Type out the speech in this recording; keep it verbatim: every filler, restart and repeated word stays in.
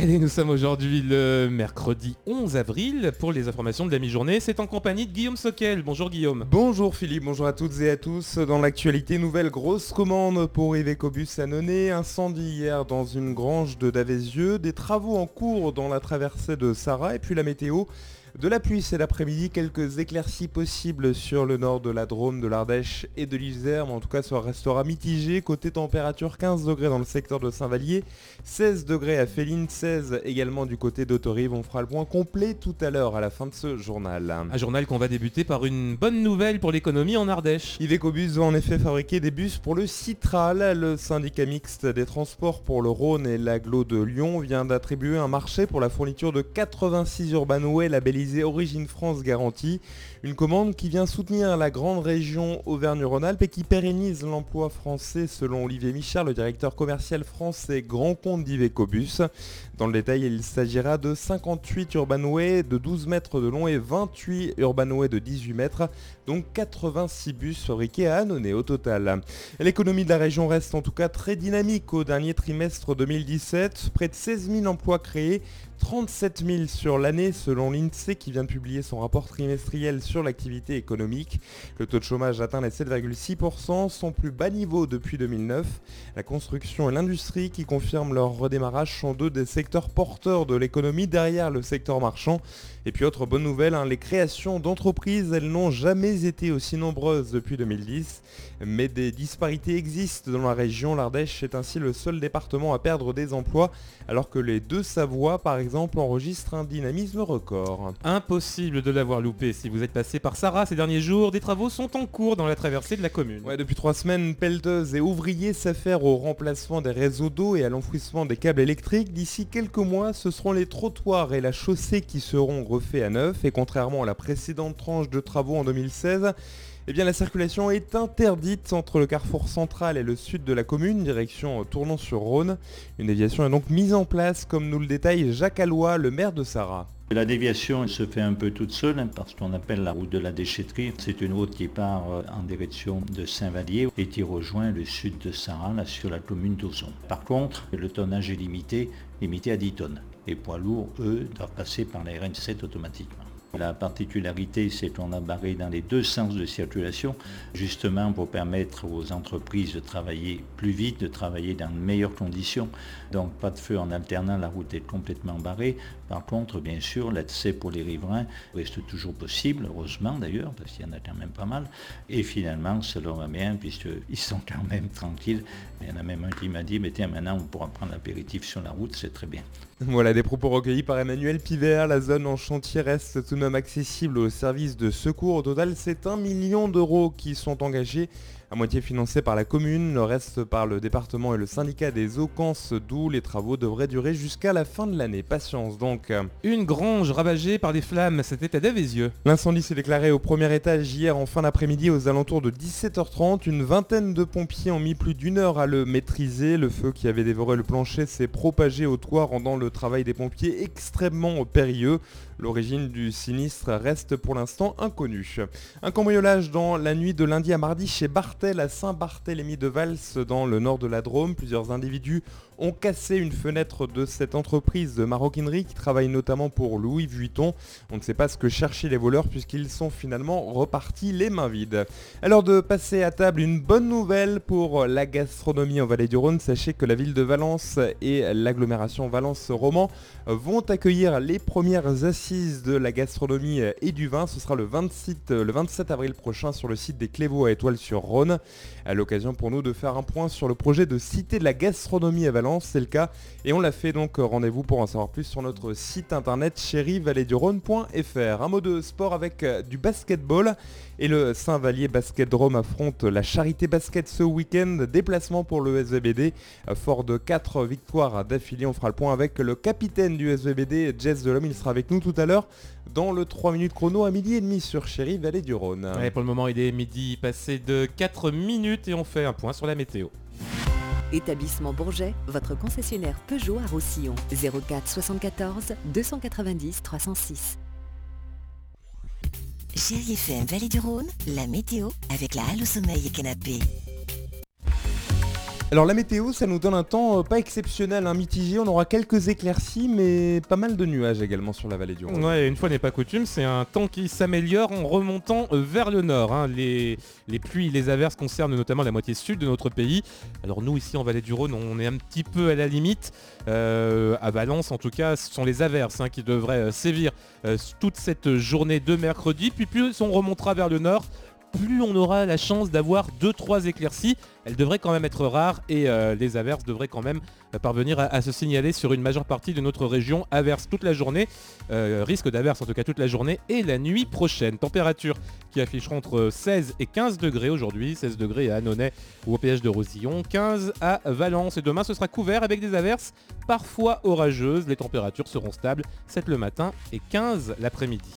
Allez, nous sommes aujourd'hui le mercredi onze avril pour les informations de la mi-journée. C'est en compagnie de Guillaume Soquel. Bonjour Guillaume. Bonjour Philippe, bonjour à toutes et à tous. Dans l'actualité, nouvelle grosse commande pour Iveco Bus Annonay. Incendie hier dans une grange de Davézieux. Des travaux en cours dans la traversée de Sarrat. Et puis la météo. De la pluie cet après-midi, quelques éclaircies possibles sur le nord de la Drôme, de l'Ardèche et de l'Isère, mais en tout cas ça restera mitigé. Côté température, quinze degrés dans le secteur de Saint-Vallier, seize degrés à Féline, seize également du côté d'Autorive. On fera le point complet tout à l'heure à la fin de ce journal. Un journal qu'on va débuter par une bonne nouvelle pour l'économie en Ardèche. Iveco Bus va en effet fabriquer des bus pour le Citral. Le syndicat mixte des transports pour le Rhône et l'agglo de Lyon vient d'attribuer un marché pour la fourniture de quatre-vingt-six Urbanway labellisés Origine France Garantie, une commande qui vient soutenir la grande région Auvergne-Rhône-Alpes et qui pérennise l'emploi français selon Olivier Michard, le directeur commercial français grand compte d'Iveco Bus. Dans le détail, il s'agira de cinquante-huit Urbanway de douze mètres de long et vingt-huit Urbanway de dix-huit mètres, donc quatre-vingt-six bus fabriqués à Annonay au total. L'économie de la région reste en tout cas très dynamique au dernier trimestre deux mille dix-sept, près de seize mille emplois créés, trente-sept mille sur l'année selon l'INSEE qui vient de publier son rapport trimestriel sur l'activité économique. Le taux de chômage atteint les sept virgule six pour cent, son plus bas niveau depuis deux mille neuf. La construction et l'industrie qui confirment leur redémarrage sont deux des secteurs porteurs de l'économie derrière le secteur marchand. Et puis autre bonne nouvelle, hein, les créations d'entreprises, elles n'ont jamais été aussi nombreuses depuis deux mille dix. Mais des disparités existent dans la région. L'Ardèche est ainsi le seul département à perdre des emplois, alors que les Deux-Savoie, par exemple, enregistrent un dynamisme record. Impossible de l'avoir loupé si vous êtes passé par Sarrat ces derniers jours. Des travaux sont en cours dans la traversée de la commune. Ouais, depuis trois semaines, pelleteuses et ouvriers s'affairent au remplacement des réseaux d'eau et à l'enfouissement des câbles électriques. D'ici quelques mois, ce seront les trottoirs et la chaussée qui seront refaits à neuf. Et contrairement à la précédente tranche de travaux en deux mille seize, eh bien, la circulation est interdite entre le carrefour central et le sud de la commune, direction Tournon-sur-Rhône. Une déviation est donc mise en place, comme nous le détaille Jacques Alloy, le maire de Sarrat. La déviation elle se fait un peu toute seule hein, parce qu'on appelle la route de la déchetterie. C'est une route qui part euh, en direction de Saint-Vallier et qui rejoint le sud de Sarrat, là, sur la commune d'Auzon. Par contre, le tonnage est limité, limité à dix tonnes. Les poids lourds, eux, doivent passer par la R N sept automatiquement. La particularité, c'est qu'on a barré dans les deux sens de circulation, justement pour permettre aux entreprises de travailler plus vite, de travailler dans de meilleures conditions. Donc pas de feu en alternant, la route est complètement barrée. Par contre, bien sûr, l'accès pour les riverains reste toujours possible, heureusement d'ailleurs, parce qu'il y en a quand même pas mal. Et finalement, ça leur va bien, puisqu'ils sont quand même tranquilles. Il y en a même un qui m'a dit, mais tiens, maintenant on pourra prendre l'apéritif sur la route, c'est très bien. Voilà des propos recueillis par Emmanuel Pivert. La zone en chantier reste tout de même accessible aux services de secours. Au total, c'est un million d'euros qui sont engagés, à moitié financés par la commune, le reste par le département et le syndicat des Aucances, d'où les travaux devraient durer jusqu'à la fin de l'année. Patience donc. Une grange ravagée par des flammes, c'était à Davézieux. L'incendie s'est déclaré au premier étage hier en fin d'après-midi aux alentours de dix-sept heures trente. Une vingtaine de pompiers ont mis plus d'une heure à le maîtriser. Le feu qui avait dévoré le plancher s'est propagé au toit, rendant le travail des pompiers extrêmement périlleux. L'origine du sinistre reste pour l'instant inconnue. Un cambriolage dans la nuit de lundi à mardi chez Bartel à Saint-Barthélemy-de-Vals dans le nord de la Drôme. Plusieurs individus ont cassé une fenêtre de cette entreprise de maroquinerie qui travaille notamment pour Louis Vuitton. On ne sait pas ce que cherchaient les voleurs puisqu'ils sont finalement repartis les mains vides. Alors de passer à table, une bonne nouvelle pour la gastronomie en Vallée du Rhône. Sachez que la ville de Valence et l'agglomération Valence-Roman vont accueillir les premières assises de la gastronomie et du vin. Ce sera le, vingt-sept, le vingt-sept avril prochain sur le site des Clévaux à Étoile-sur-Rhône. À l'occasion pour nous de faire un point sur le projet de cité de la gastronomie à Valence. C'est le cas et on l'a fait, donc rendez-vous pour en savoir plus sur notre site internet chéri vallée du rhône point f r. Un mot de sport avec du basketball et le Saint-Vallier Basket Drôme affronte la Charité Basket ce week-end. Déplacement pour le S V B D, fort de quatre victoires d'affilée. On fera le point avec le capitaine du S V B D, Jess Delhomme. Il sera avec nous tout à l'heure dans le trois minutes chrono à midi et demi sur Chéri Vallée du Rhône. Ouais, pour le moment il est midi passé de quatre minutes et on fait un point sur la météo. Établissement Bourget, votre concessionnaire Peugeot à Roussillon. zéro quatre soixante-quatorze deux cent quatre-vingt-dix trois cent six. Chéri F M Vallée du Rhône, la météo avec la Halle au sommeil et canapé. Alors la météo, ça nous donne un temps euh, pas exceptionnel, hein, mitigé. On aura quelques éclaircies, mais pas mal de nuages également sur la vallée du Rhône. Ouais, une fois n'est pas coutume, c'est un temps qui s'améliore en remontant euh, vers le nord. hein. Les, les pluies, les averses concernent notamment la moitié sud de notre pays. Alors nous, ici en vallée du Rhône, on est un petit peu à la limite. Euh, à Valence, en tout cas, ce sont les averses hein, qui devraient euh, sévir euh, toute cette journée de mercredi. Puis plus on remontera vers le nord, plus on aura la chance d'avoir deux trois éclaircies. Elles devraient quand même être rares et euh, les averses devraient quand même euh, parvenir à, à se signaler sur une majeure partie de notre région. Averses toute la journée, euh, risque d'averses en tout cas toute la journée et la nuit prochaine. Température qui affichera entre seize et quinze degrés aujourd'hui, seize degrés à Annonay ou au péage de Rosillon, quinze à Valence et demain ce sera couvert avec des averses parfois orageuses. Les températures seront stables, sept le matin et quinze l'après-midi.